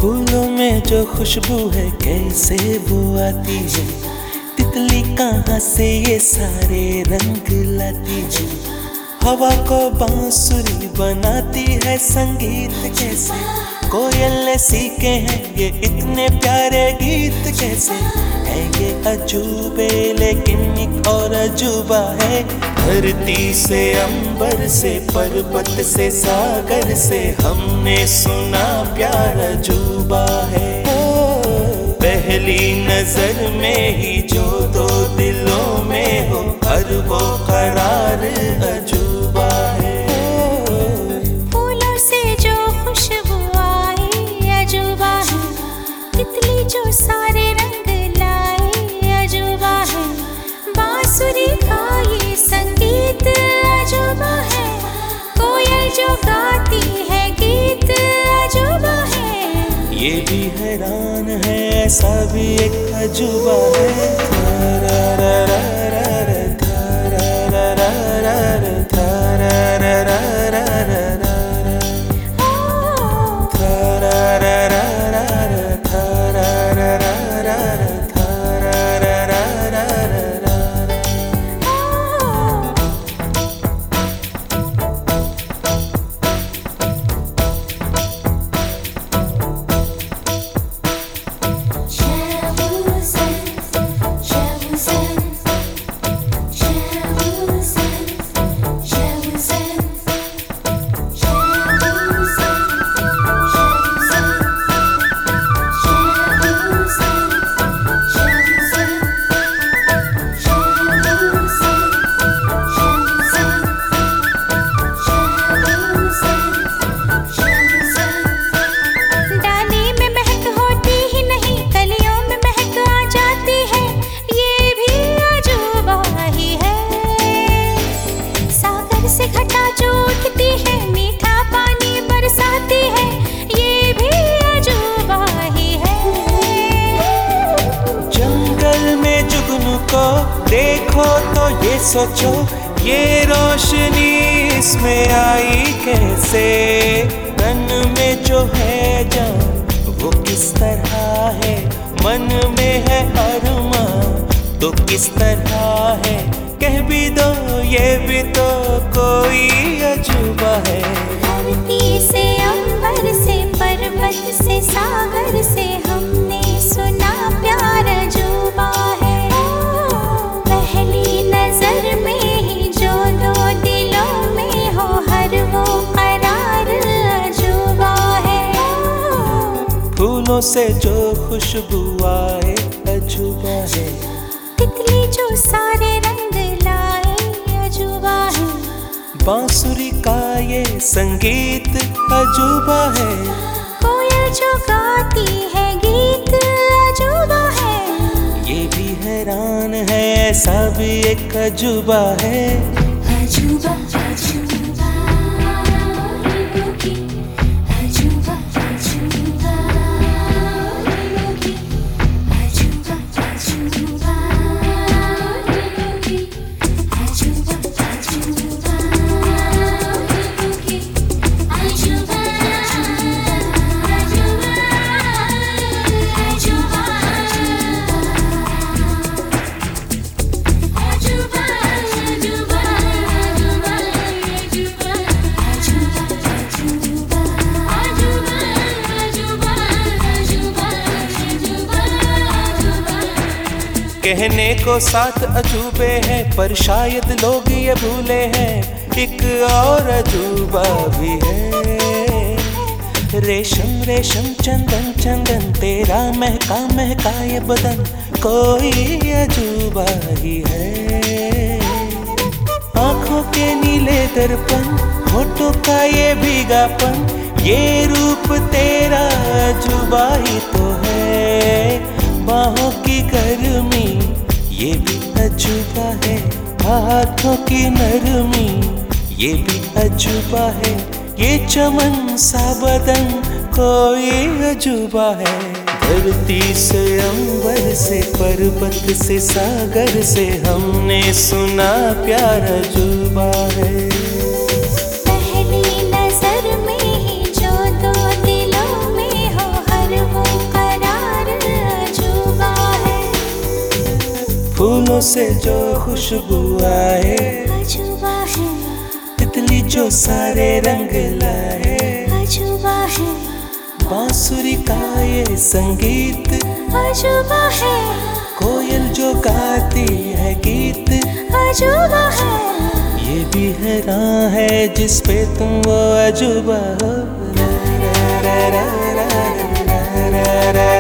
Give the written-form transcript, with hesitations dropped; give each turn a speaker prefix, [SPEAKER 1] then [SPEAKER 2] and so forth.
[SPEAKER 1] फूलों में जो खुशबू है कैसे वो आती है, तितली कहाँ से ये सारे रंग लाती है। हवा को बांसुरी बनाती है संगीत कैसे, कोयल सीखे हैं ये इतने प्यारे गीत कैसे। है ये अजूबे लेकिन एक और अजूबा है, धरती से अंबर से पर्वत से सागर से हमने सुना प्यार अजूबा है। पहली नजर में ही जो दो दिलों में हो हर वो करार अजूबा है।
[SPEAKER 2] फूलों से जो खुशबू आई अजूबा है, तितली जो सारे रंग लाए अजूबा है। बांसुरी का ये संगीत अजूबा है, कोयल जो गाती है गीत अजूबा है।
[SPEAKER 1] ये भी हैरान है ऐसा भी एक अजूबा है। देखो तो ये सोचो ये रोशनी इसमें आई कैसे। तन में जो है जान वो किस तरह है, मन में है अरमां तो किस तरह है। कह भी दो ये भी तो कोई अजूबा है।
[SPEAKER 2] धरती से अंबर से पर्वत से सागर से हमने सुना प्यार अजूबा है। पहली नजर में ही जो दो दिलों में हो हर वो करार अजूबा है।
[SPEAKER 1] फूलों से जो खुशबू आए अजूबा है,
[SPEAKER 2] तितली जो सारे रंग लाए अजूबा है।
[SPEAKER 1] बांसुरी का ये संगीत अजूबा है,
[SPEAKER 2] कोयल जो गाती है गीत अजूबा है।
[SPEAKER 1] ये भी हैरान है ऐसा भी एक अजूबा है।
[SPEAKER 2] अजूबा अजूबा अजूबा अजूबा अजूबा अजूबा अजूबा
[SPEAKER 1] कहने को साथ अजूबे हैं पर शायद लोग ये भूले हैं एक और अजूबा भी है। रेशम रेशम चंदन चंदन तेरा महका महका ये बदन कोई अजूबा ही है। आंखों के नीले दर्पण होठों का ये भीगापन, ये रूप तेरा अजूबा ही तो है। बाहों की गर्मी ये भी अजूबा है, हाथों की नरमी ये भी अजूबा है। ये चमन सा बदन कोई अजूबा है। धरती से अंबर से पर्वत से सागर से हमने सुना प्यार अजूबा है।
[SPEAKER 2] पहली नजर में ही जो दो दिलों में हो हर
[SPEAKER 1] फूलों से जो खुशबू आए,
[SPEAKER 2] अजूबा है,
[SPEAKER 1] तितली जो सारे रंग लाए,
[SPEAKER 2] अजूबा है,
[SPEAKER 1] बांसुरी का ये संगीत,
[SPEAKER 2] अजूबा है,
[SPEAKER 1] कोयल जो गाती है गीत,
[SPEAKER 2] अजूबा है।
[SPEAKER 1] ये भी हैरान है जिस पे तुम वो अजूबा हो। रा रा रा रा रा रा रा रा।